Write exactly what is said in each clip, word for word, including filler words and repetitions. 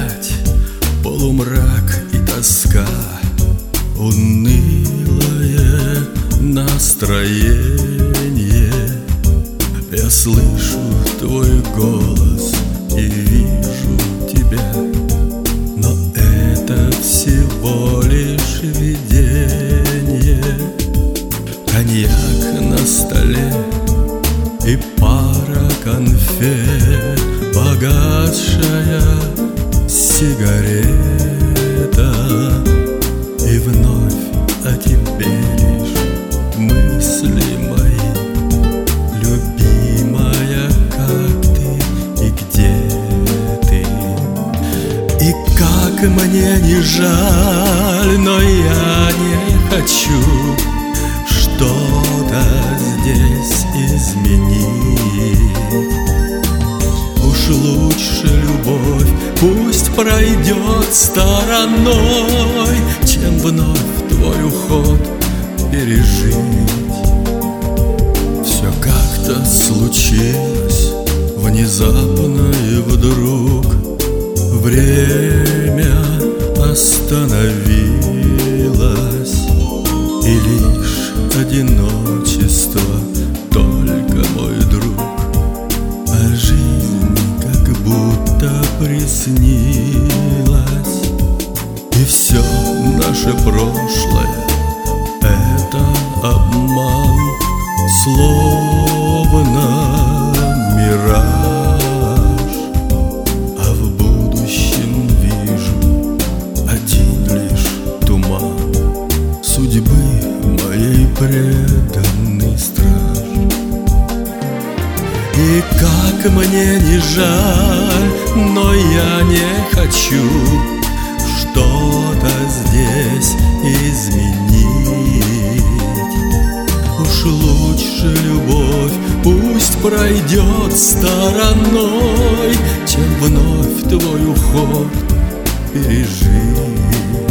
опять полумрак и тоска, унылое настроение. Я слышу твой голос и вижу тебя, но это всего лишь видение. Коньяк на столе и пара конфет, погасшая сигарета, и вновь о тебе лишь мысли мои. Любимая, как ты и где ты? И как мне не жаль, но я не хочу что-то здесь изменить. Уж лучше любовь пусть пройдет стороной, чем вновь твой уход пережить. Все как-то случилось внезапно и вдруг. Время остановилось, и лишь одиночество только мой друг. А жизнь как будто приснилась, и все наше прошлое — это обман, словно мираж. А в будущем вижу один лишь туман судьбы моей преданный страж. И как мне не жаль, но я не хочу что-то здесь изменить. Уж лучше любовь пусть пройдет стороной, чем вновь твой уход пережить.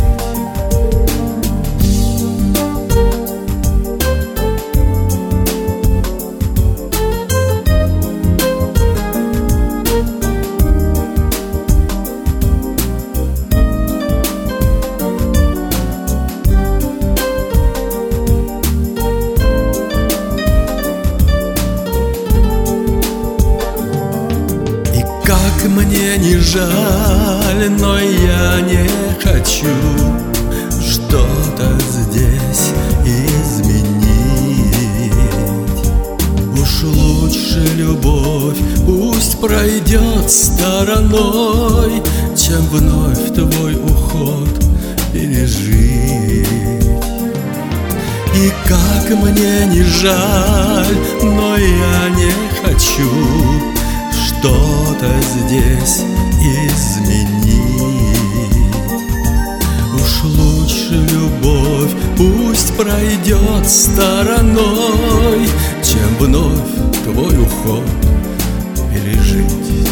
Как мне не жаль, но я не хочу что-то здесь изменить. Уж лучше любовь пусть пройдет стороной, чем вновь твой уход пережить. И как мне не жаль, но я не хочу что-то здесь изменить. Уж лучше любовь пусть пройдет стороной, чем вновь твой уход пережить.